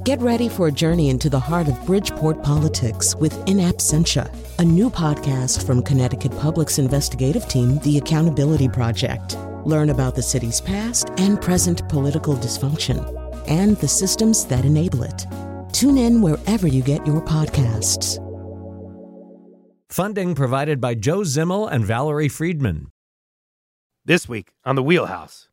Get ready for a journey into the heart of Bridgeport politics with In Absentia, a new podcast from Connecticut Public's investigative team, The Accountability Project. Learn about the city's past and present political dysfunction and the systems that enable it. Tune in wherever you get your podcasts. Funding provided by Joe Zimmel and Valerie Friedman. This week on The Wheelhouse.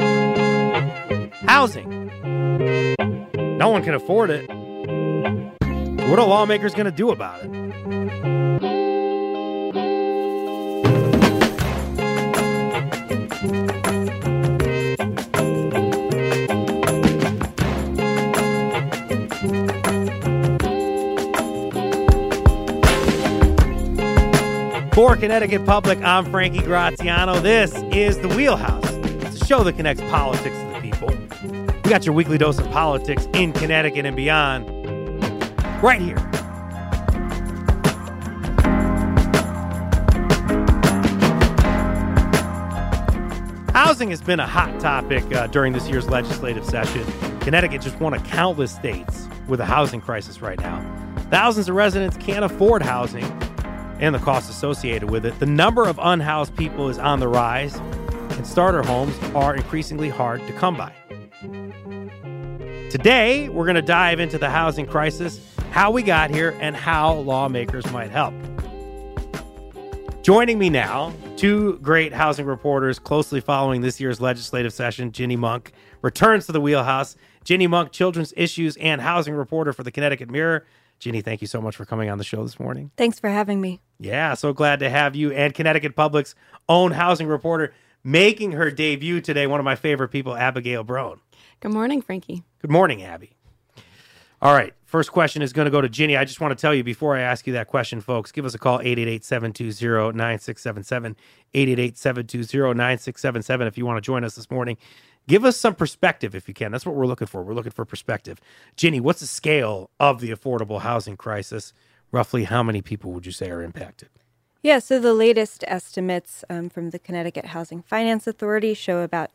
Housing. No one can afford it. What are lawmakers going to do about it? For Connecticut Public, I'm Frankie Graziano. This is The Wheelhouse. It's a show that connects politics to the people. We got your weekly dose of politics in Connecticut and beyond right here. Housing has been a hot topic during this year's legislative session. Connecticut just one of countless states with a housing crisis right now. Thousands of residents can't afford housing and the costs associated with it. The number of unhoused people is on the rise, and starter homes are increasingly hard to come by. Today, we're going to dive into the housing crisis, how we got here, and how lawmakers might help. Joining me now, two great housing reporters closely following this year's legislative session. Ginny Monk returns to the Wheelhouse. Ginny Monk, children's issues and housing reporter for the Connecticut Mirror. Ginny, thank you so much for coming on the show this morning. Thanks for having me. Yeah, so glad to have you. And Connecticut Public's own housing reporter making her debut today, one of my favorite people, Abigail Brown. Good morning, Frankie. Good morning, Abby. All right, first question is going to go to Ginny. I just want to tell you before I ask you that question, folks, give us a call, 888-720-9677, 888-720-9677 if you want to join us this morning. Give us some perspective if you can. That's what we're looking for. We're looking for perspective. Ginny, what's the scale of the affordable housing crisis? Roughly how many people would you say are impacted? Yeah, so the latest estimates from the Connecticut Housing Finance Authority show about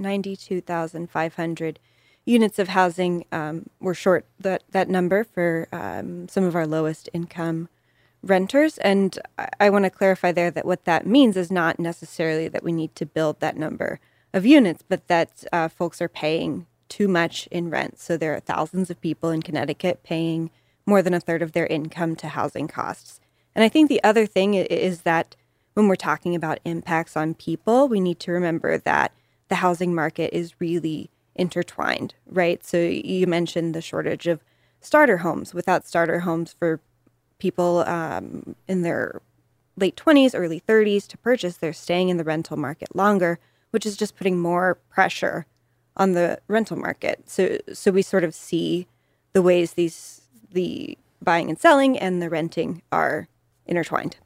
92,500 units of housing. We're short that number for some of our lowest income renters. And I want to clarify there that what that means is not necessarily that we need to build that number of units, but that folks are paying too much in rent. So there are thousands of people in Connecticut paying more than a third of their income to housing costs. And I think the other thing is that when we're talking about impacts on people, we need to remember that the housing market is really intertwined, right? So you mentioned the shortage of starter homes. Without starter homes for people in their late 20s, early 30s to purchase, they're staying in the rental market longer, which is just putting more pressure on the rental market. So we sort of see the ways the buying and selling and the renting are intertwined.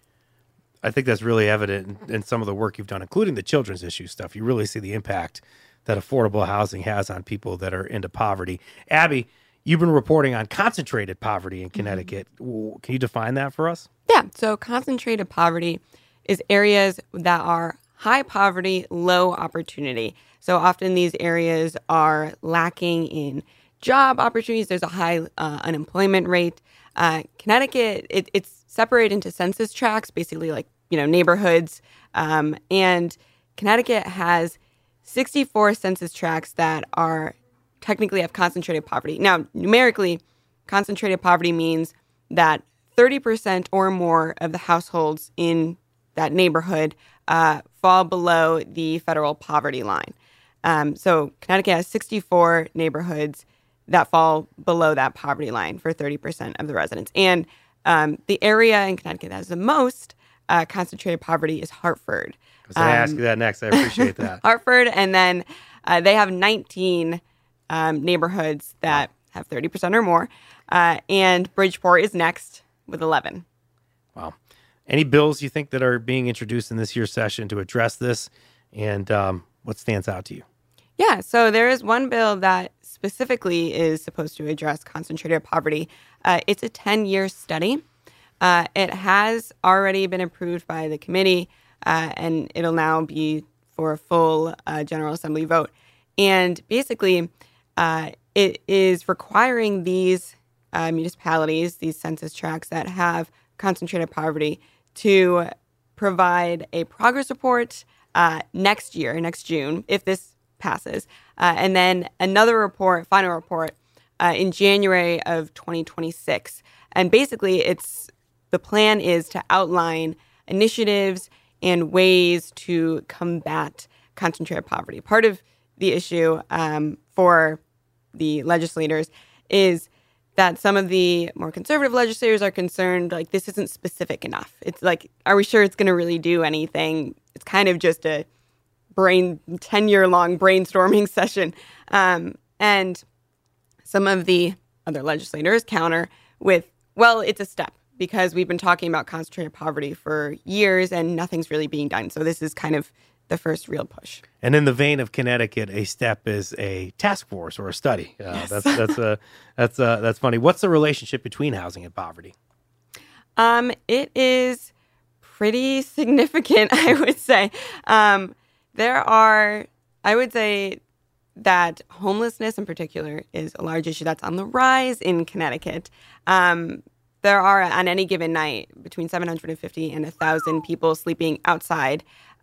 I think that's really evident in some of the work you've done, including the children's issue stuff. You really see the impact that affordable housing has on people that are into poverty. Abby, you've been reporting on concentrated poverty in Connecticut. Can you define that for us? Yeah, so concentrated poverty is areas that are high poverty, low opportunity. So often these areas are lacking in job opportunities. There's a high unemployment rate. Connecticut, it's separated into census tracts, basically like, neighborhoods. And Connecticut has 64 census tracts that are technically have concentrated poverty. Now, numerically, concentrated poverty means that 30% or more of the households in that neighborhood fall below the federal poverty line. So Connecticut has 64 neighborhoods that fall below that poverty line for 30% of the residents. And the area in Connecticut that has the most concentrated poverty is Hartford. I was going to ask you that next. I appreciate that. Hartford, and then they have 19 neighborhoods that have 30% or more. And Bridgeport is next with 11. Wow. Any bills you think that are being introduced in this year's session to address this? And what stands out to you? Yeah, so there is one bill that specifically is supposed to address concentrated poverty. It's a 10-year study. It has already been approved by the committee, and it'll now be for a full General Assembly vote. And basically, it is requiring these municipalities, these census tracts that have concentrated poverty, to provide a progress report next June, if this passes, and then another report, final report, in January of 2026. And basically, the plan is to outline initiatives and ways to combat concentrated poverty. Part of the issue for the legislators is that some of the more conservative legislators are concerned, like, this isn't specific enough. It's like, are we sure it's going to really do anything? It's kind of just a 10-year-long brainstorming session. And some of the other legislators counter with, well, it's a step, because we've been talking about concentrated poverty for years and nothing's really being done. So this is kind of the first real push. And in the vein of Connecticut, a step is a task force or a study. Yes. That's funny. What's the relationship between housing and poverty? It is pretty significant, I would say. I would say that homelessness in particular is a large issue that's on the rise in Connecticut. There are, on any given night, between 750 and 1,000 people sleeping outside.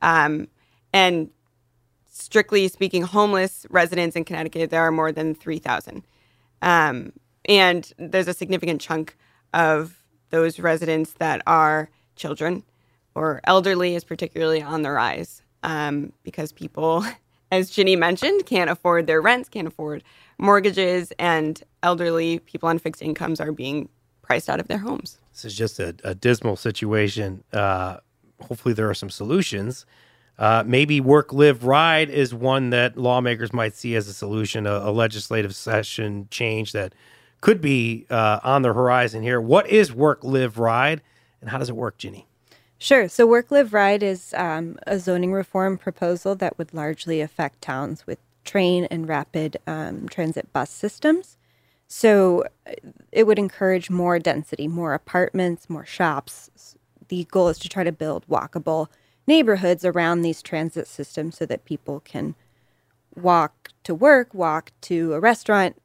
And strictly speaking, homeless residents in Connecticut, there are more than 3,000. And there's a significant chunk of those residents that are children, or elderly is particularly on the rise, because people, as Ginny mentioned, can't afford their rents, can't afford mortgages, and elderly people on fixed incomes are being priced out of their homes. This is just a dismal situation. Hopefully there are some solutions. Maybe work, live, ride is one that lawmakers might see as a solution, a legislative session change that could be on the horizon here. What is work, live, ride, and how does it work, Ginny? Sure. So Work, Live, Ride is a zoning reform proposal that would largely affect towns with train and rapid transit bus systems. So it would encourage more density, more apartments, more shops. The goal is to try to build walkable neighborhoods around these transit systems so that people can walk to work, walk to a restaurant,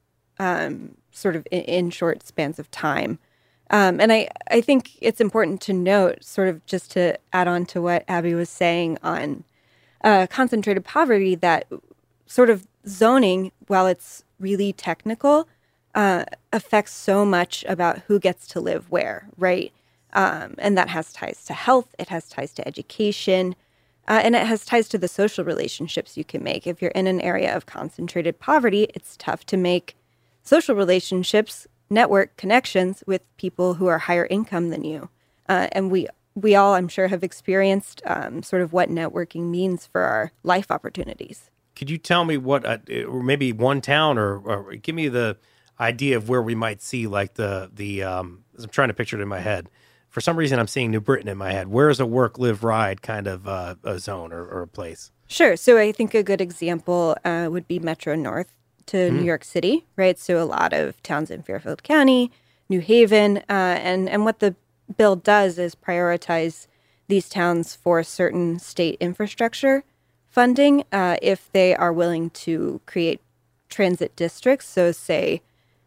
sort of in short spans of time. And I think it's important to note, sort of just to add on to what Abby was saying on concentrated poverty, that sort of zoning, while it's really technical, affects so much about who gets to live where, right? And that has ties to health, it has ties to education, and it has ties to the social relationships you can make. If you're in an area of concentrated poverty, it's tough to make social relationships, network connections with people who are higher income than you. And we all, I'm sure, have experienced sort of what networking means for our life opportunities. Could you tell me what, or maybe one town, or give me the idea of where we might see, like the I'm trying to picture it in my head. For some reason, I'm seeing New Britain in my head. Where is a work, live, ride kind of a zone or a place? Sure. So I think a good example would be Metro North to New York City, right? So a lot of towns in Fairfield County, New Haven, and what the bill does is prioritize these towns for certain state infrastructure funding if they are willing to create transit districts. So say,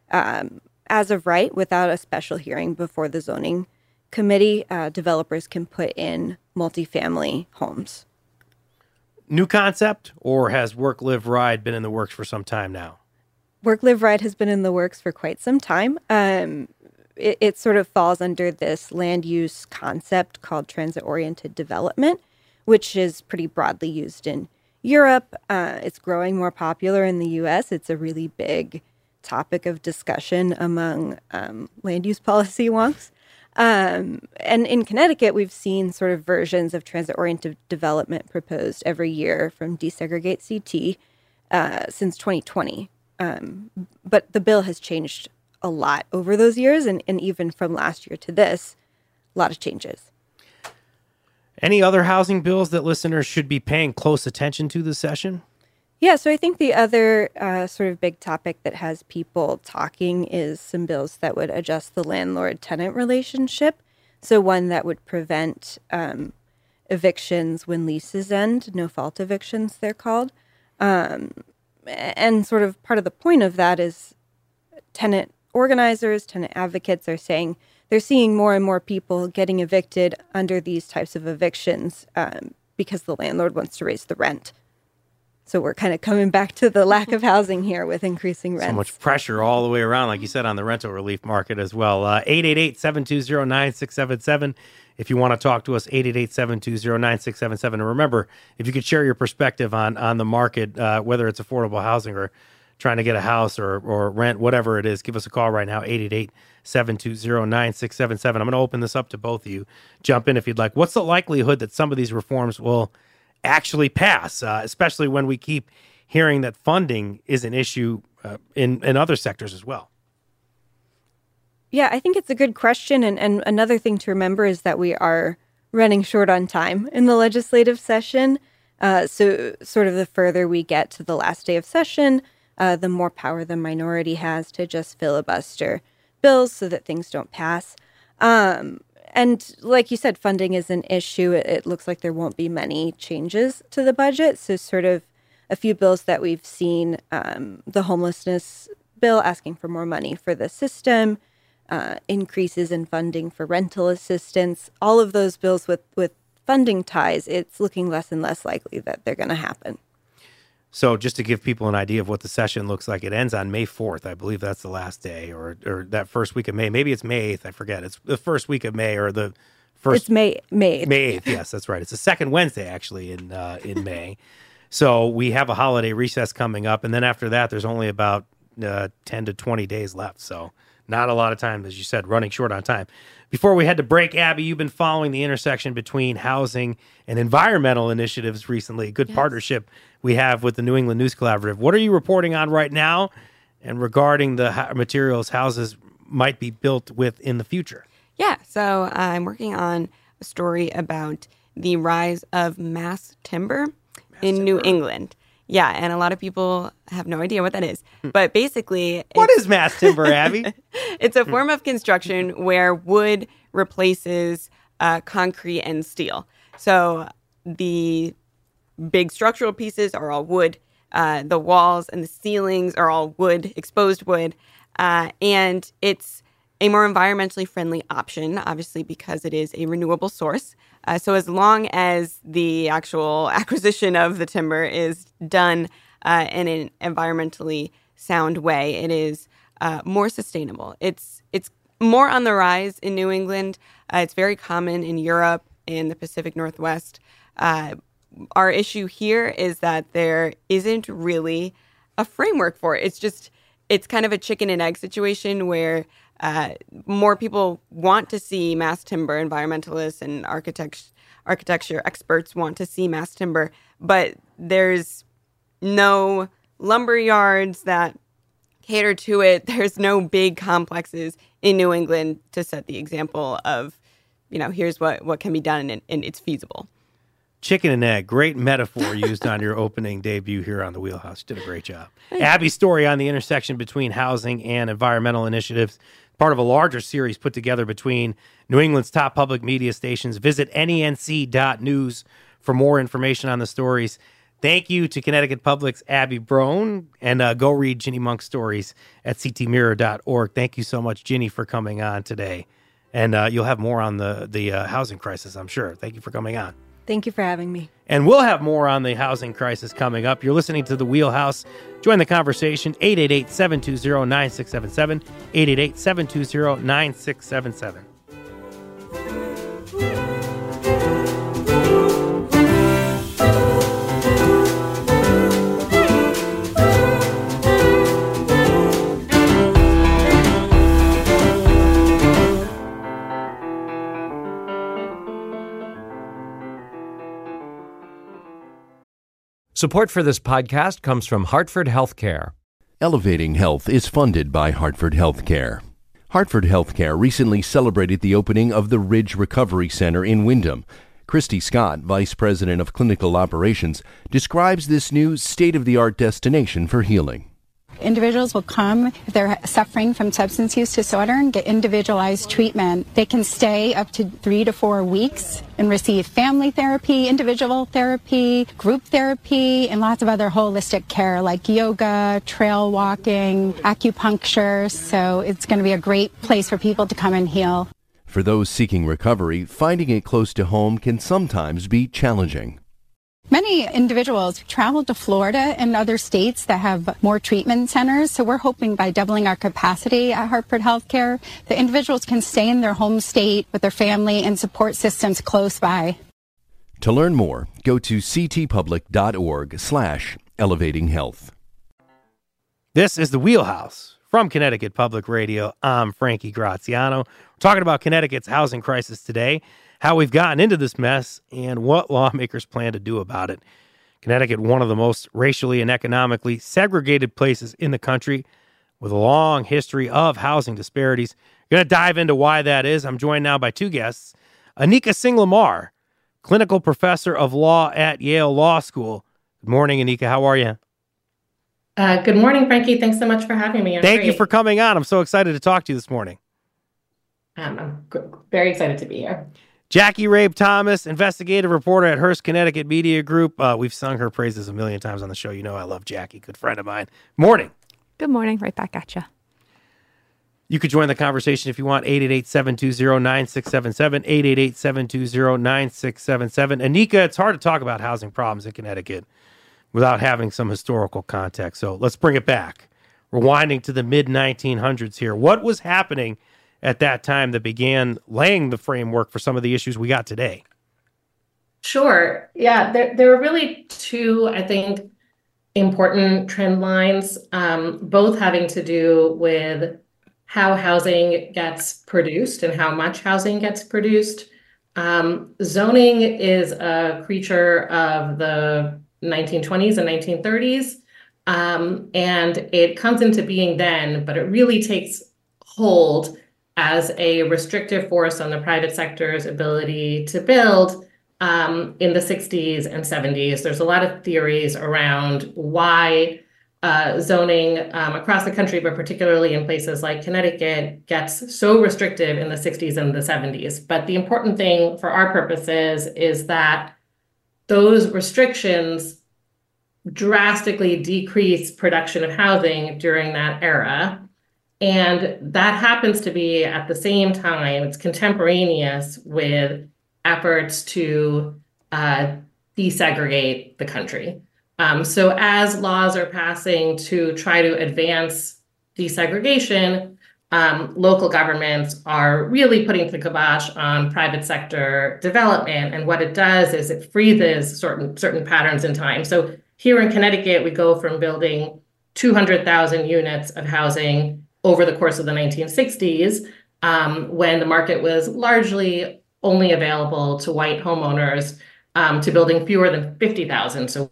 as of right, without a special hearing before the zoning committee, developers can put in multifamily homes. New concept, or has Work, Live, Ride been in the works for some time now? Work, Live, Ride has been in the works for quite some time. It sort of falls under this land use concept called transit-oriented development, which is pretty broadly used in Europe. It's growing more popular in the U.S. It's a really big topic of discussion among land use policy wonks. And in Connecticut, we've seen sort of versions of transit-oriented development proposed every year from Desegregate CT since 2020. But the bill has changed a lot over those years, and even from last year to this, a lot of changes. Any other housing bills that listeners should be paying close attention to this session? Yeah, so I think the other sort of big topic that has people talking is some bills that would adjust the landlord-tenant relationship. So one that would prevent evictions when leases end, no-fault evictions, they're called. And sort of part of the point of that is tenant organizers, tenant advocates are saying they're seeing more and more people getting evicted under these types of evictions because the landlord wants to raise the rent. So we're kind of coming back to the lack of housing here with increasing rents. So much pressure all the way around, like you said, on the rental relief market as well. 888-720-9677. If you want to talk to us, 888-720-9677. And remember, if you could share your perspective on the market, whether it's affordable housing or trying to get a house or rent, whatever it is, give us a call right now, 888-720-9677. I'm going to open this up to both of you. Jump in if you'd like. What's the likelihood that some of these reforms will actually pass, especially when we keep hearing that funding is an issue in other sectors as well? Yeah, I think it's a good question. And another thing to remember is that we are running short on time in the legislative session. So sort of the further we get to the last day of session, the more power the minority has to just filibuster bills so that things don't pass. And like you said, funding is an issue. It looks like there won't be many changes to the budget. So sort of a few bills that we've seen, the homelessness bill asking for more money for the system, increases in funding for rental assistance, all of those bills with funding ties, it's looking less and less likely that they're going to happen. So just to give people an idea of what the session looks like, it ends on May 4th. I believe that's the last day, or that first week of May. Maybe it's May 8th. I forget. It's the first week of May, or the first. It's May 8th. May 8th. Yes, that's right. It's the second Wednesday, actually, in May. So we have a holiday recess coming up, and then after that, there's only about 10 to 20 days left. So not a lot of time, as you said, running short on time. Before we head to break, Abby, you've been following the intersection between housing and environmental initiatives recently. A good partnership we have with the New England News Collaborative. What are you reporting on right now and regarding the materials houses might be built with in the future? Yeah, so I'm working on a story about the rise of mass timber in New England. Yeah, and a lot of people have no idea what that is. But basically... What is mass timber, Abby? It's a form of construction where wood replaces concrete and steel. So the big structural pieces are all wood. The walls and the ceilings are all wood, exposed wood. And it's a more environmentally friendly option, obviously, because it is a renewable source. So as long as the actual acquisition of the timber is done in an environmentally sound way, it is more sustainable. It's more on the rise in New England. It's very common in Europe and the Pacific Northwest. Our issue here is that there isn't really a framework for it. It's kind of a chicken and egg situation where more people want to see mass timber. Environmentalists and architecture experts want to see mass timber, but there's no lumber yards that cater to it. There's no big complexes in New England to set the example of, here's what can be done and it's feasible. Chicken and egg, great metaphor used on your opening debut here on The Wheelhouse. You did a great job. Abby's story on the intersection between housing and environmental initiatives, part of a larger series put together between New England's top public media stations. Visit nenc.news for more information on the stories. Thank you to Connecticut Public's Abby Broen, and go read Ginny Monk's stories at ctmirror.org. Thank you so much, Ginny, for coming on today. And you'll have more on the housing crisis, I'm sure. Thank you for coming on. Thank you for having me. And we'll have more on the housing crisis coming up. You're listening to The Wheelhouse. Join the conversation, 888-720-9677, 888-720-9677. Support for this podcast comes from Hartford Healthcare. Elevating Health is funded by Hartford Healthcare. Hartford Healthcare recently celebrated the opening of the Ridge Recovery Center in Windham. Christy Scott, Vice President of Clinical Operations, describes this new state-of-the-art destination for healing. Individuals will come if they're suffering from substance use disorder and get individualized treatment. They can stay up to 3 to 4 weeks and receive family therapy, individual therapy, group therapy, and lots of other holistic care like yoga, trail walking, acupuncture. So it's going to be a great place for people to come and heal. For those seeking recovery, finding it close to home can sometimes be challenging. Many individuals travel to Florida and other states that have more treatment centers. So we're hoping by doubling our capacity at Hartford Healthcare, the individuals can stay in their home state with their family and support systems close by. To learn more, go to ctpublic.org/elevatinghealth. This is The Wheelhouse from Connecticut Public Radio. I'm Frankie Graziano. We're talking about Connecticut's housing crisis today, how we've gotten into this mess, and what lawmakers plan to do about it. Connecticut, one of the most racially and economically segregated places in the country, with a long history of housing disparities. We're going to dive into why that is. I'm joined now by two guests. Anika Singh-Lamar, clinical professor of law at Yale Law School. Good morning, Anika. How are you? Good morning, Frankie. Thanks so much for having me. Thank you for coming on. I'm so excited to talk to you this morning. I'm very excited to be here. Jackie Rabe Thomas, investigative reporter at Hearst Connecticut Media Group. We've sung her praises a million times on the show. You know I love Jackie, good friend of mine. Morning. Good morning. Right back at you. You could join the conversation if you want. 888-720-9677, 888-720-9677. Anika, it's hard to talk about housing problems in Connecticut without having some historical context. So let's bring it back. Rewinding to the mid-1900s here. What was happening at that time that began laying the framework for some of the issues we got today? Sure. Yeah, there are really two, I think, important trend lines, both having to do with how housing gets produced and how much housing gets produced. Zoning is a creature of the 1920s and 1930s, and it comes into being then, but it really takes hold as a restrictive force on the private sector's ability to build in the 60s and 70s. There's a lot of theories around why zoning across the country, but particularly in places like Connecticut, gets so restrictive in the 60s and the 70s. But the important thing for our purposes is that those restrictions drastically decrease production of housing during that era. And that happens to be at the same time, it's contemporaneous with efforts to desegregate the country. So as laws are passing to try to advance desegregation, local governments are really putting the kibosh on private sector development. And what it does is it freezes certain patterns in time. So here in Connecticut, we go from building 200,000 units of housing over the course of the 1960s, when the market was largely only available to white homeowners, to building fewer than 50,000, so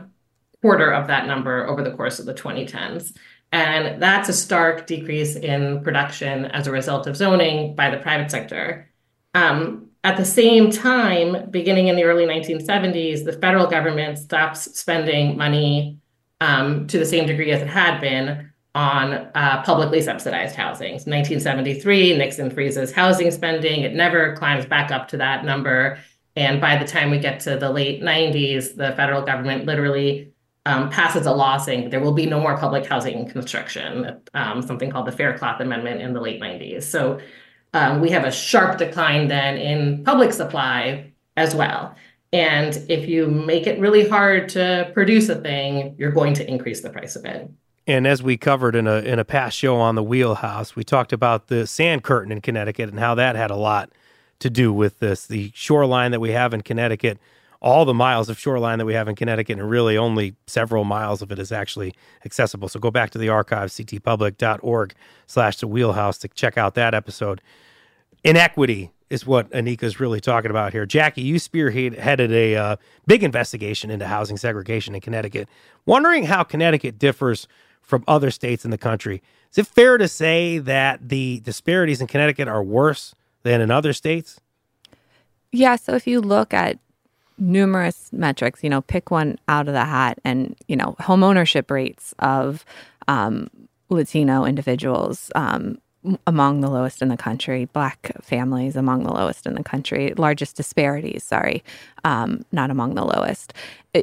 1/4 of that number over the course of the 2010s. And that's a stark decrease in production as a result of zoning by the private sector. At the same time, beginning in the early 1970s, the federal government stops spending money to the same degree as it had been on publicly subsidized housing. So 1973, Nixon freezes housing spending. It never climbs back up to that number. And by the time we get to the late 90s, the federal government literally passes a law saying there will be no more public housing construction, something called the Faircloth Amendment in the late 90s. So we have a sharp decline then in public supply as well. And if you make it really hard to produce a thing, you're going to increase the price of it. And as we covered in a past show on the Wheelhouse, we talked about the sand curtain in Connecticut and how that had a lot to do with this. The shoreline that we have in Connecticut, all the miles of shoreline that we have in Connecticut, and really only several miles of it is actually accessible. So go back to the archive, ctpublic.org/the Wheelhouse to check out that episode. Inequity is what Anika's really talking about here. Jackie, you spearheaded a big investigation into housing segregation in Connecticut. Wondering how Connecticut differs from other states in the country. Is it fair to say that the disparities in Connecticut are worse than in other states? Yeah, so if you look at numerous metrics, pick one out of the hat, and, home ownership rates of Latino individuals among the lowest in the country, Black families among the lowest in the country, largest disparities, not among the lowest.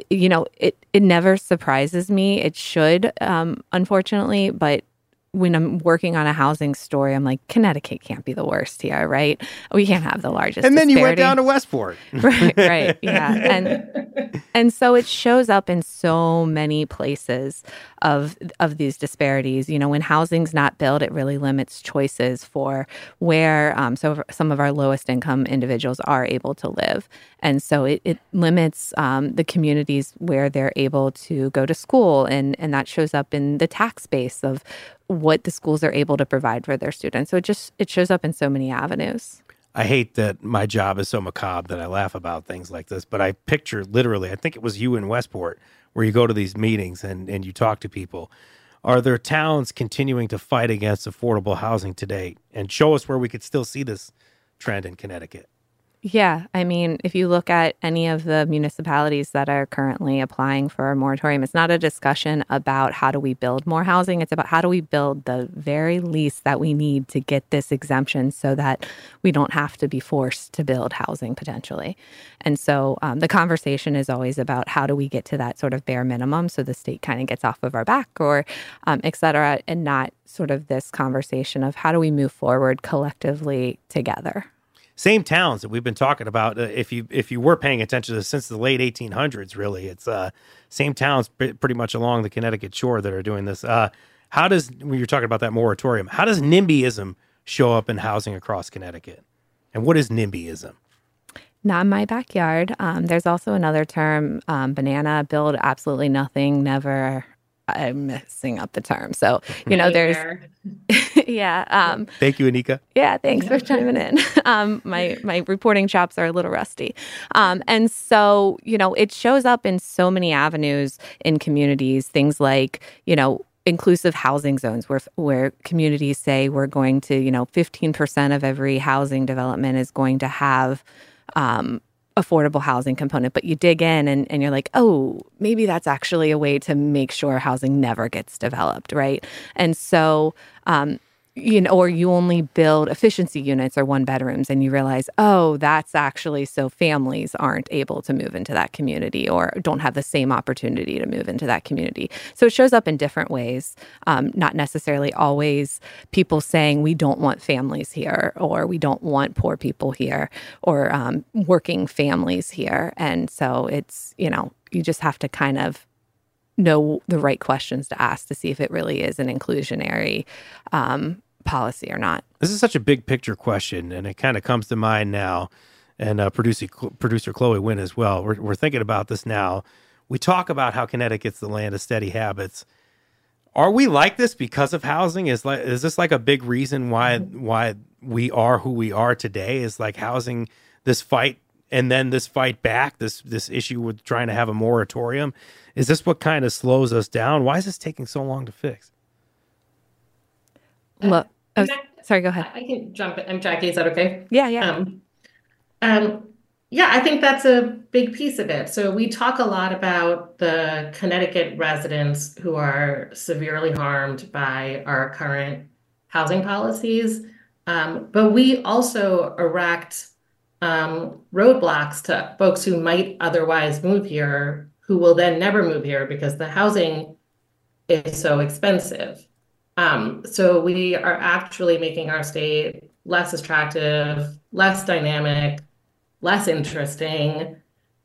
It never surprises me. It should, unfortunately, but when I'm working on a housing story, I'm like, Connecticut can't be the worst here, right? We can't have the largest And then disparity. you went down to Westport. Right, yeah. And so it shows up in so many places of these disparities. When housing's not built, it really limits choices for where some of our lowest income individuals are able to live. And so it limits the communities where they're able to go to school. And that shows up in the tax base of what the schools are able to provide for their students. So it shows up in so many avenues. I hate that my job is so macabre that I laugh about things like this, but I picture literally, I think it was you in Westport, where you go to these meetings and you talk to people. Are there towns continuing to fight against affordable housing today? And show us where we could still see this trend in Connecticut. Yeah. I mean, if you look at any of the municipalities that are currently applying for a moratorium, it's not a discussion about how do we build more housing. It's about how do we build the very least that we need to get this exemption so that we don't have to be forced to build housing potentially. And so the conversation is always about how do we get to that sort of bare minimum so the state kind of gets off of our back or et cetera, and not sort of this conversation of how do we move forward collectively together. Same towns that we've been talking about. If you were paying attention to this since the late 1800s, really, it's same towns pretty much along the Connecticut shore that are doing this. How does, when you're talking about that moratorium, how does NIMBYism show up in housing across Connecticut? And what is NIMBYism? Not in my backyard. There's also another term, banana, build absolutely nothing, never. I'm messing up the term. So, there's, yeah. Thank you, Anika. Yeah, thanks for chiming in. My reporting chops are a little rusty. And so, it shows up in so many avenues in communities, things like, inclusive housing zones where communities say we're going to, 15% of every housing development is going to have affordable housing component, but you dig in and you're like, oh, maybe that's actually a way to make sure housing never gets developed, right? And so, or you only build efficiency units or one bedrooms and you realize, oh, that's actually so families aren't able to move into that community or don't have the same opportunity to move into that community. So it shows up in different ways, not necessarily always people saying we don't want families here or we don't want poor people here or working families here. And so it's, you just have to kind of know the right questions to ask to see if it really is an inclusionary policy or not. This is such a big picture question, and it kind of comes to mind now, and producer Chloe Wynn as well. We're thinking about this now. We talk about how Connecticut's the land of steady habits. Are we like this because of housing? Is this like a big reason why we are who we are today? Is like housing, this fight and then this fight back, this issue with trying to have a moratorium? Is this what kind of slows us down? Why is this taking so long to fix? Look, sorry, go ahead. I can jump in. I'm Jackie. Is that okay? Yeah. Yeah, I think that's a big piece of it. So we talk a lot about the Connecticut residents who are severely harmed by our current housing policies. But we also erect roadblocks to folks who might otherwise move here, who will then never move here because the housing is so expensive. So we are actually making our state less attractive, less dynamic, less interesting.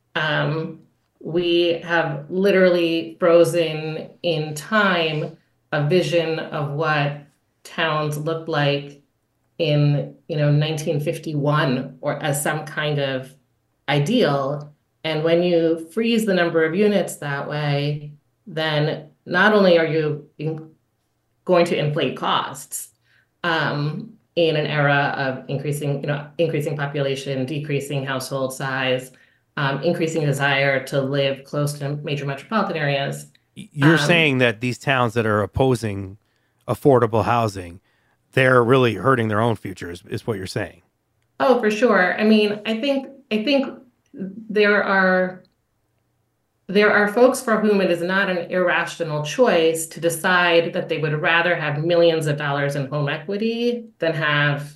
We have literally frozen in time a vision of what towns looked like in 1951 or as some kind of ideal. And when you freeze the number of units that way, then not only are you going to inflate costs in an era of increasing population, decreasing household size, increasing desire to live close to major metropolitan areas. You're saying that these towns that are opposing affordable housing, they're really hurting their own futures, is what you're saying. Oh, for sure. I mean, I think there are there are folks for whom it is not an irrational choice to decide that they would rather have millions of dollars in home equity than have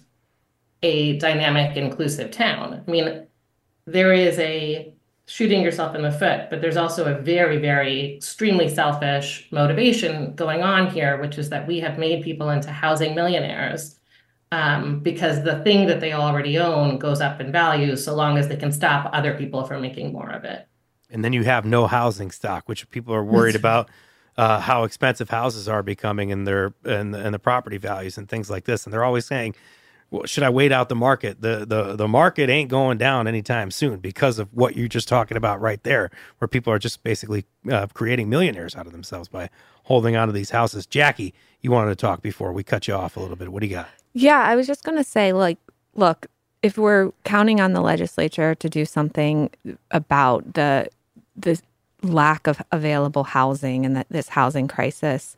a dynamic, inclusive town. I mean, there is a shooting yourself in the foot, but there's also a very, very extremely selfish motivation going on here, which is that we have made people into housing millionaires because the thing that they already own goes up in value so long as they can stop other people from making more of it. And then you have no housing stock, which people are worried about how expensive houses are becoming and the property values and things like this. And they're always saying, well, should I wait out the market? The market ain't going down anytime soon because of what you're just talking about right there, where people are just basically creating millionaires out of themselves by holding on to these houses. Jackie, you wanted to talk before we cut you off a little bit. What do you got? Yeah, I was just going to say, look, if we're counting on the legislature to do something about the lack of available housing and this housing crisis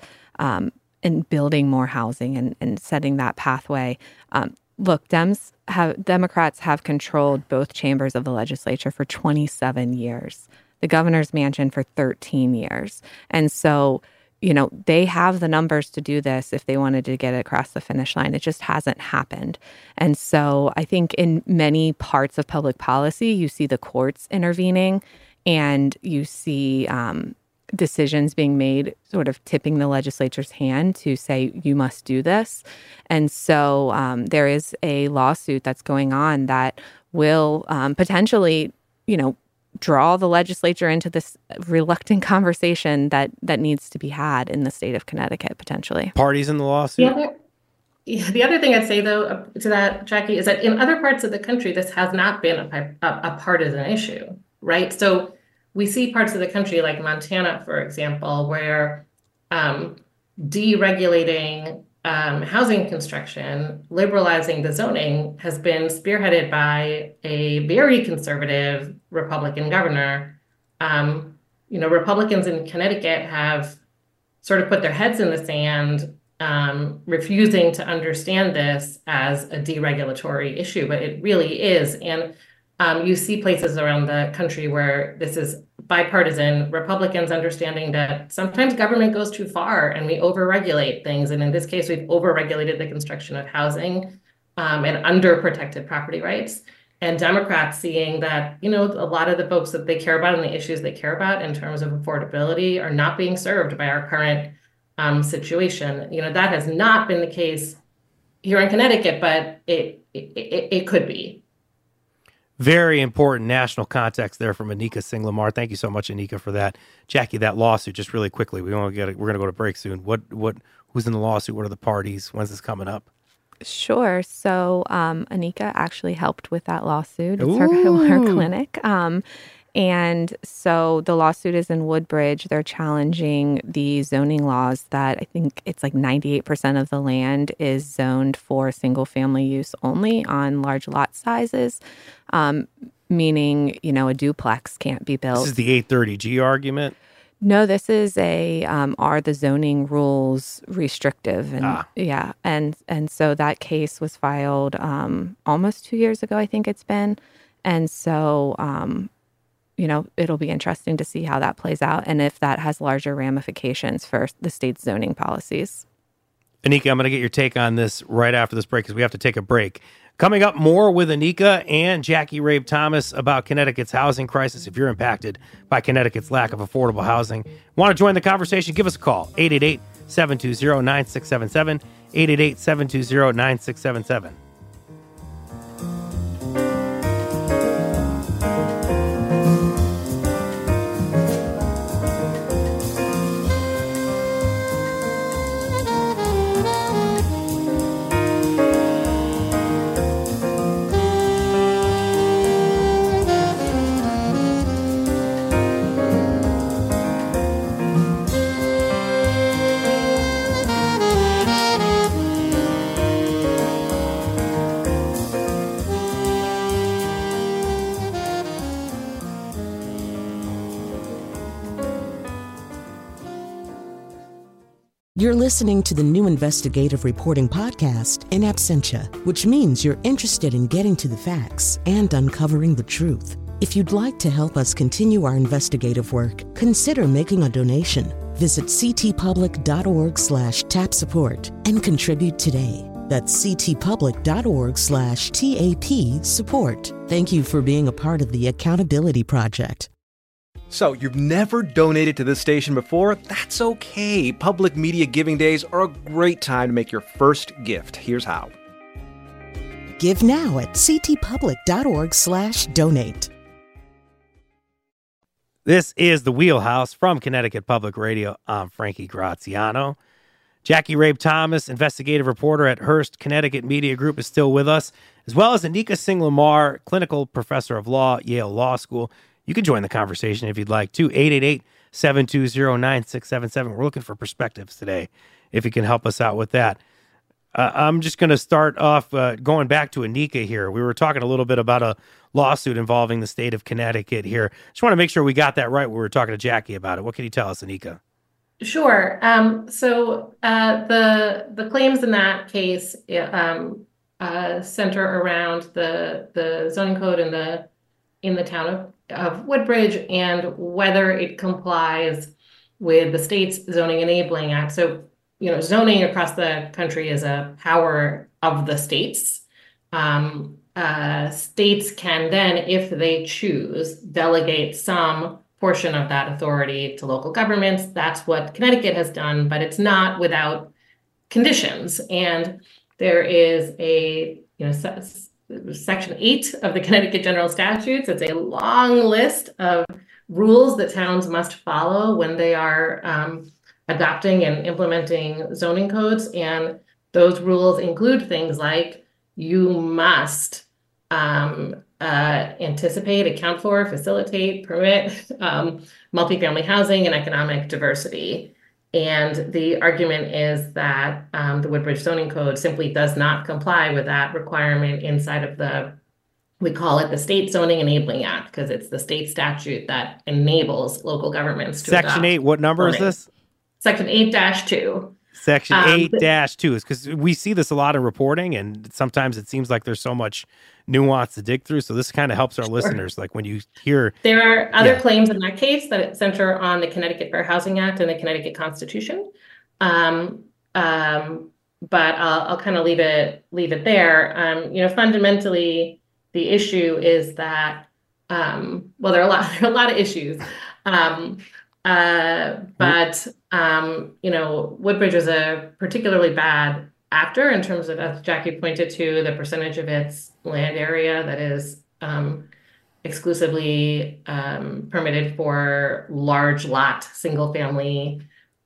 and building more housing and setting that pathway, look, Democrats have controlled both chambers of the legislature for 27 years, the governor's mansion for 13 years. And so, they have the numbers to do this if they wanted to get it across the finish line. It just hasn't happened. And so I think in many parts of public policy, you see the courts intervening and you see decisions being made, sort of tipping the legislature's hand to say, you must do this. And so there is a lawsuit that's going on that will potentially, draw the legislature into this reluctant conversation that needs to be had in the state of Connecticut, potentially. Parties in the lawsuit? The other thing I'd say, though, to that, Jackie, is that in other parts of the country, this has not been a partisan issue, right? So we see parts of the country like Montana, for example, where deregulating housing construction, liberalizing the zoning has been spearheaded by a very conservative Republican governor. Republicans in Connecticut have sort of put their heads in the sand, refusing to understand this as a deregulatory issue, but it really is. And you see places around the country where this is bipartisan, Republicans understanding that sometimes government goes too far and we overregulate things. And in this case, we've overregulated the construction of housing and underprotected property rights. And Democrats seeing that, a lot of the folks that they care about and the issues they care about in terms of affordability are not being served by our current situation. That has not been the case here in Connecticut, but it could be. Very important national context there from Anika Singh-Lamar. Thank you so much, Anika, for that. Jackie, that lawsuit, just really quickly, we're going to go to break soon. Who's in the lawsuit? What are the parties? When's this coming up? Sure. So Anika actually helped with that lawsuit. It's her clinic. And so the lawsuit is in Woodbridge. They're challenging the zoning laws that I think it's like 98% of the land is zoned for single family use only on large lot sizes, meaning, a duplex can't be built. This is the 830G argument? No, this is are the zoning rules restrictive? And yeah. And so that case was filed almost 2 years ago, I think it's been. And so, it'll be interesting to see how that plays out and if that has larger ramifications for the state's zoning policies. Anika, I'm going to get your take on this right after this break because we have to take a break. Coming up, more with Anika and Jackie Rabe Thomas about Connecticut's housing crisis. If you're impacted by Connecticut's lack of affordable housing, want to join the conversation, give us a call, 888-720-9677, 888-720-9677. You're listening to the new investigative reporting podcast, In Absentia, which means you're interested in getting to the facts and uncovering the truth. If you'd like to help us continue our investigative work, consider making a donation. Visit ctpublic.org/tap support and contribute today. That's ctpublic.org/TAP support. Thank you for being a part of the Accountability Project. So, you've never donated to this station before? That's okay. Public Media Giving Days are a great time to make your first gift. Here's how. Give now at ctpublic.org/donate. This is The Wheelhouse from Connecticut Public Radio. I'm Frankie Graziano. Jackie Rabe Thomas, investigative reporter at Hearst Connecticut Media Group, is still with us, as well as Anika Singh-Lamar, clinical professor of law, Yale Law School. You can join the conversation if you'd like to. 888-720-9677. We're looking for perspectives today, if you can help us out with that. I'm just going to start off going back to Anika here. We were talking a little bit about a lawsuit involving the state of Connecticut here. Just want to make sure we got that right when we were talking to Jackie about it. What can you tell us, Anika? Sure. So the claims in that case center around the zoning code in the town of Woodbridge and whether it complies with the state's Zoning Enabling Act. So, zoning across the country is a power of the states. States can then, if they choose, delegate some portion of that authority to local governments. That's what Connecticut has done, but it's not without conditions. And there is a, Section 8 of the Connecticut General Statutes. It's a long list of rules that towns must follow when they are adopting and implementing zoning codes. And those rules include things like you must anticipate, account for, facilitate, permit multifamily housing and economic diversity. And the argument is that the Woodbridge Zoning Code simply does not comply with that requirement inside of we call it the State Zoning Enabling Act, because it's the state statute that enables local governments to adopt. Section 8, what number is this? Section 8-2. Section 8-2 is because we see this a lot in reporting, and sometimes it seems like there's so much nuance to dig through. So this kind of helps our listeners. Like when you hear... There are other claims in that case that center on the Connecticut Fair Housing Act and the Connecticut Constitution. But I'll kind of leave it there. Fundamentally, the issue is that, there are a lot of issues. Woodbridge is a particularly bad actor in terms of, as Jackie pointed to, the percentage of its land area that is exclusively permitted for large lot, single family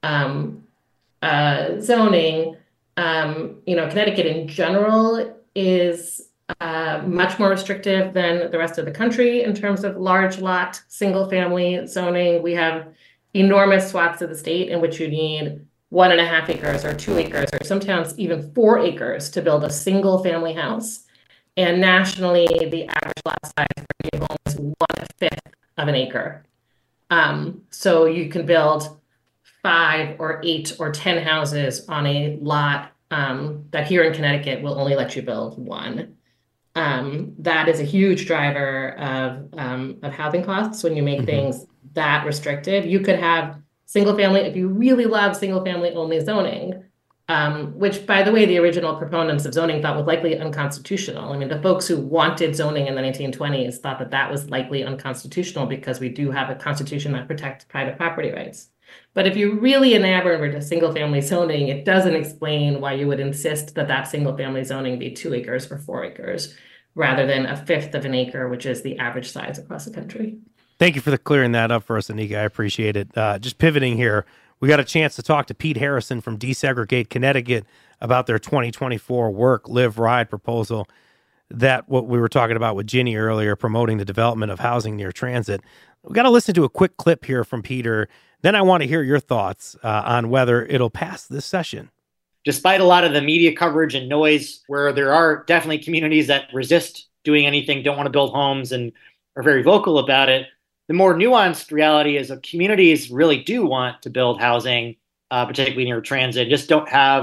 zoning. Connecticut in general is much more restrictive than the rest of the country in terms of large lot, single family zoning. We have enormous swaths of the state in which you need 1.5 acres or 2 acres, or sometimes even 4 acres to build a single family house. And nationally, the average lot size for a new home is 1/5 of an acre. So you can build 5 or 8 or 10 houses on a lot that here in Connecticut will only let you build 1. That is a huge driver of housing costs when you make things that restrictive. You could have single family, if you really love single family only zoning, which, by the way, the original proponents of zoning thought was likely unconstitutional. I mean, the folks who wanted zoning in the 1920s thought that that was likely unconstitutional because we do have a constitution that protects private property rights. But if you really enamored to single family zoning, it doesn't explain why you would insist that that single family zoning be 2 acres or 4 acres rather than 1/5 of an acre, which is the average size across the country. Thank you for clearing that up for us, Anika. I appreciate it. Just pivoting here, we got a chance to talk to Pete Harrison from Desegregate Connecticut about their 2024 Work, Live, Ride proposal. That what we were talking about with Ginny earlier, promoting the development of housing near transit. We got to listen to a quick clip here from Peter. Then I want to hear your thoughts on whether it'll pass this session. Despite a lot of the media coverage and noise, where there are definitely communities that resist doing anything, don't want to build homes, and are very vocal about it, the more nuanced reality is that communities really do want to build housing, particularly near transit, just don't have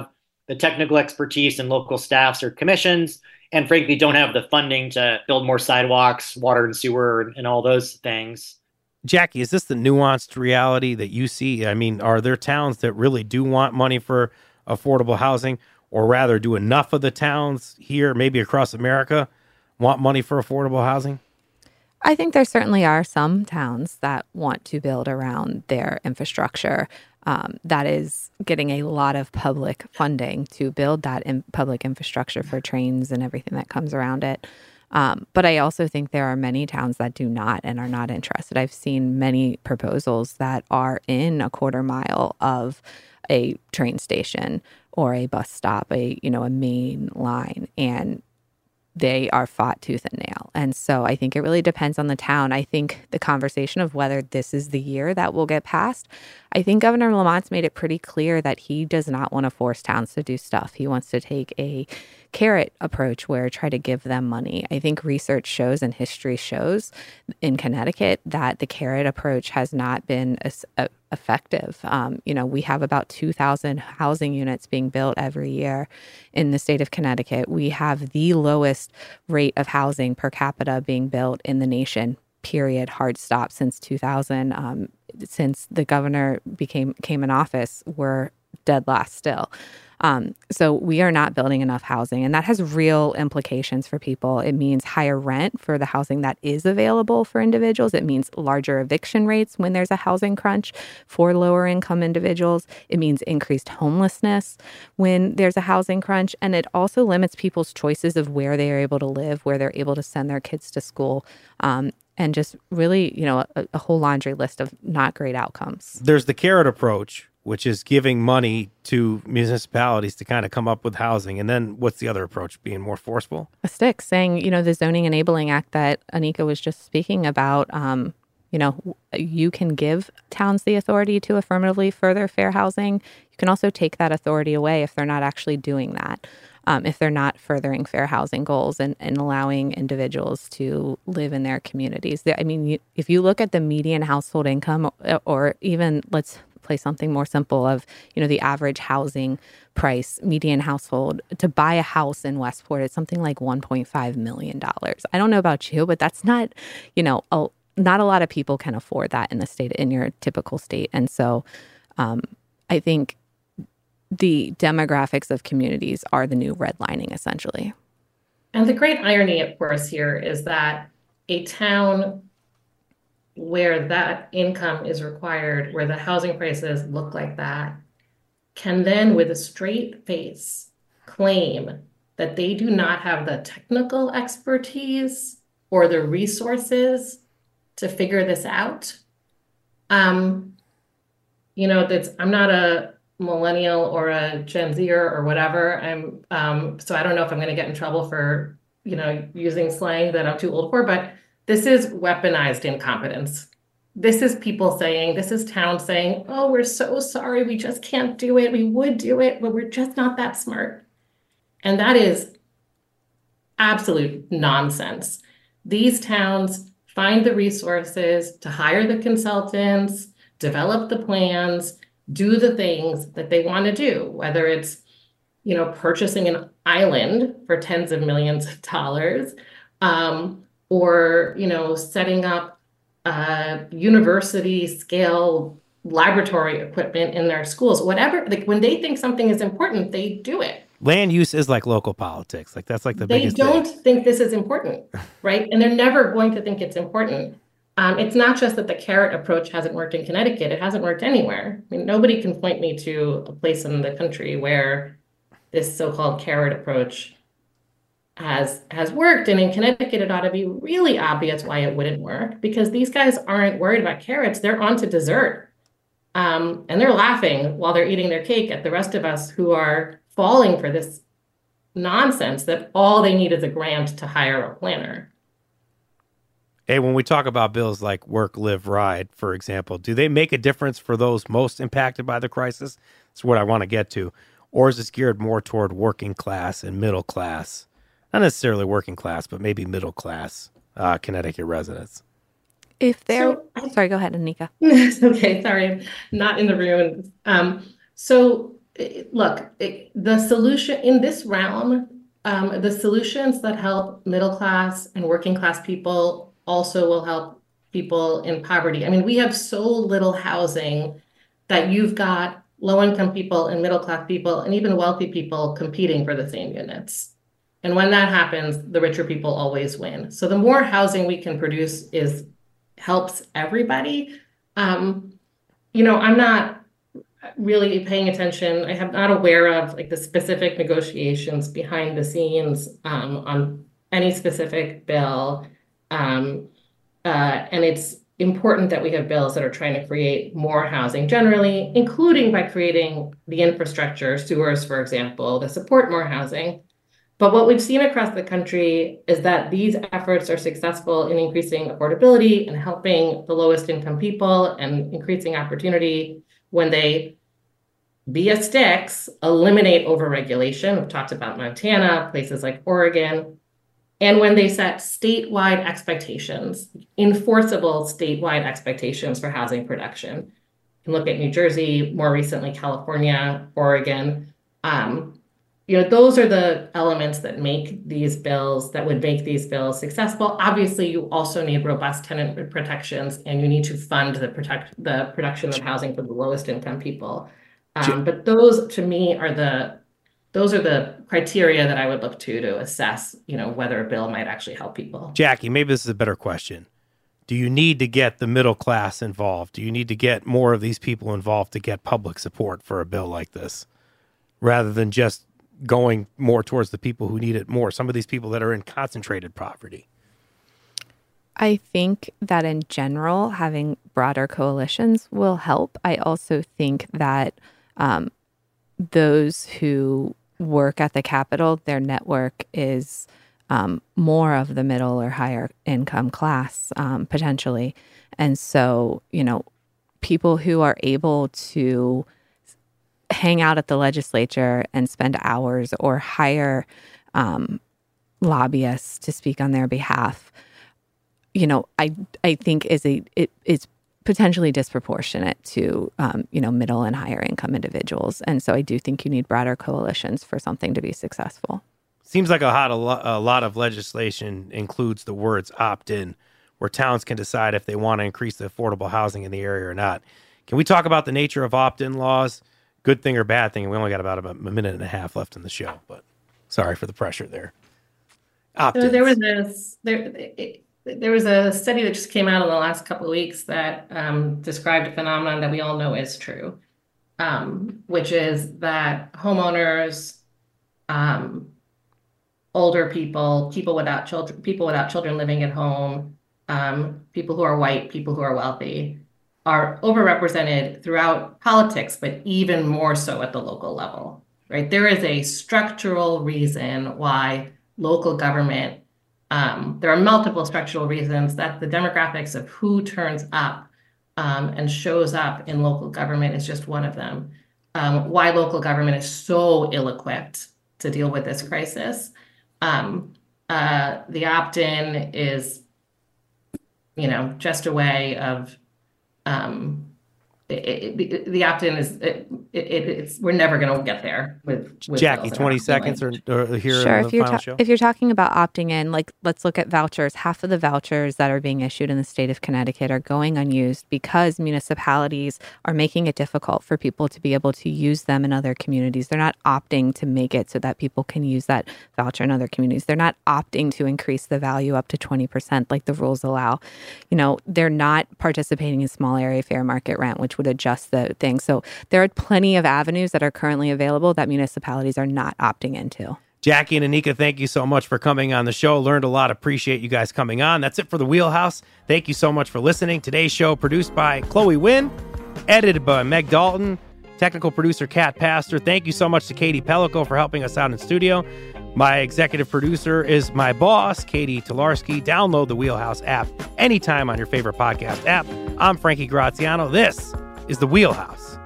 the technical expertise and local staffs or commissions, and frankly, don't have the funding to build more sidewalks, water and sewer, and all those things. Jackie, is this the nuanced reality that you see? I mean, are there towns that really do want money for affordable housing, or rather do enough of the towns here, maybe across America, want money for affordable housing? I think there certainly are some towns that want to build around their infrastructure that is getting a lot of public funding to build that public infrastructure for trains and everything that comes around it. But I also think there are many towns that do not and are not interested. I've seen many proposals that are in a quarter mile of a train station or a bus stop, a main line, and they are fought tooth and nail. And so I think it really depends on the town. I think the conversation of whether this is the year that will get passed, I think Governor Lamont's made it pretty clear that he does not want to force towns to do stuff. He wants to take a carrot approach where try to give them money. I think research shows and history shows in Connecticut that the carrot approach has not been effective. We have about 2,000 housing units being built every year in the state of Connecticut. We have the lowest rate of housing per capita being built in the nation, period, hard stop, since 2000. Since the governor came in office, we're dead last still. So we are not building enough housing, and that has real implications for people. It means higher rent for the housing that is available for individuals. It means larger eviction rates when there's a housing crunch for lower income individuals. It means increased homelessness when there's a housing crunch. And it also limits people's choices of where they are able to live, where they're able to send their kids to school. And just really, a whole laundry list of not great outcomes. There's the carrot approach, which is giving money to municipalities to kind of come up with housing. And then what's the other approach, being more forceful? A stick, saying, the Zoning Enabling Act that Anika was just speaking about, you can give towns the authority to affirmatively further fair housing. You can also take that authority away if they're not actually doing that, if they're not furthering fair housing goals and allowing individuals to live in their communities. If you look at the median household income, or even let's play something more simple of, the average housing price, median household to buy a house in Westport, it's something like $1.5 million. I don't know about you, but that's not, not a lot of people can afford that in your typical state. And so I think the demographics of communities are the new redlining, essentially. And the great irony, of course, here is that a town where that income is required, where the housing prices look like that, can then with a straight face claim that they do not have the technical expertise or the resources to figure this out. I'm not a millennial or a Gen Zer or whatever. So I don't know if I'm going to get in trouble for, using slang that I'm too old for, but this is weaponized incompetence. This is people saying, this is towns saying, oh, we're so sorry, we just can't do it. We would do it, but we're just not that smart. And that is absolute nonsense. These towns find the resources to hire the consultants, develop the plans, do the things that they want to do, whether it's, purchasing an island for tens of millions of dollars, or, setting up university scale laboratory equipment in their schools, whatever. Like when they think something is important, they do it. Land use is like local politics. Like that's like the biggest thing. They don't think this is important, right? And they're never going to think it's important. It's not just that the carrot approach hasn't worked in Connecticut. It hasn't worked anywhere. I mean, nobody can point me to a place in the country where this so-called carrot approach has worked. And in Connecticut, it ought to be really obvious why it wouldn't work, because these guys aren't worried about carrots. They're on to dessert. And they're laughing while they're eating their cake at the rest of us who are falling for this nonsense that all they need is a grant to hire a planner. Hey, when we talk about bills like Work, Live, Ride, for example, do they make a difference for those most impacted by the crisis? That's what I want to get to. Or is this geared more toward working class and middle class? Not necessarily working class, but maybe middle class Connecticut residents. If they're... Sorry, go ahead, Anika. Okay, sorry. I'm not in the room. So the solution in this realm, the solutions that help middle class and working class people also will help people in poverty. I mean, we have so little housing that you've got low-income people and middle-class people and even wealthy people competing for the same units. And when that happens, the richer people always win. So the more housing we can produce helps everybody. I'm not really paying attention. I'm not aware of like the specific negotiations behind the scenes on any specific bill. And it's important that we have bills that are trying to create more housing generally, including by creating the infrastructure, sewers, for example, to support more housing. But what we've seen across the country is that these efforts are successful in increasing affordability and helping the lowest income people and increasing opportunity when they, via sticks, eliminate overregulation. We've talked about Montana, places like Oregon. And when they set statewide expectations, enforceable statewide expectations for housing production. You can look at New Jersey, more recently California, Oregon. Those are the elements that would make these bills successful. Obviously, you also need robust tenant protections, and you need to fund the production of housing for the lowest income people. But those, to me, are the criteria that I would look to assess, whether a bill might actually help people. Jackie, maybe this is a better question. Do you need to get the middle class involved? Do you need to get more of these people involved to get public support for a bill like this, rather than just going more towards the people who need it more, some of these people that are in concentrated poverty? I think that in general, having broader coalitions will help. I also think that those who work at the Capitol, their network is more of the middle or higher income class, potentially. And so, people who are able to hang out at the legislature and spend hours or hire lobbyists to speak on their behalf, I think is potentially disproportionate to, middle and higher income individuals. And so I do think you need broader coalitions for something to be successful. Seems like a lot of legislation includes the words opt-in, where towns can decide if they want to increase the affordable housing in the area or not. Can we talk about the nature of opt-in laws? Good thing or bad thing? We only got about a minute and a half left in the show, but sorry for the pressure there. Opt-ins. So there was a study that just came out in the last couple of weeks that described a phenomenon that we all know is true, which is that homeowners, older people, people without children living at home, people who are white, people who are wealthy, are overrepresented throughout politics, but even more so at the local level, right? There is a structural reason why local government, there are multiple structural reasons that the demographics of who turns up and shows up in local government is just one of them. Why local government is so ill-equipped to deal with this crisis. The opt-in is, just a way of, the opt-in is, it's we're never going to get there with Jackie, 20 seconds or here sure, in the final show? If you're talking about opting in, let's look at vouchers. Half of the vouchers that are being issued in the state of Connecticut are going unused because municipalities are making it difficult for people to be able to use them in other communities. They're not opting to make it so that people can use that voucher in other communities. They're not opting to increase the value up to 20% like the rules allow. They're not participating in small area fair market rent, which would adjust the thing. So there are plenty of avenues that are currently available that municipalities are not opting into. Jackie and Anika, thank you so much for coming on the show. Learned a lot. Appreciate you guys coming on. That's it for The Wheelhouse. Thank you so much for listening. Today's show produced by Chloe Wynn, edited by Meg Dalton, technical producer Kat Pastor. Thank you so much to Katie Pellico for helping us out in studio. My executive producer is my boss, Katie Tolarski. Download the Wheelhouse app anytime on your favorite podcast app. I'm Frankie Graziano. This is The Wheelhouse.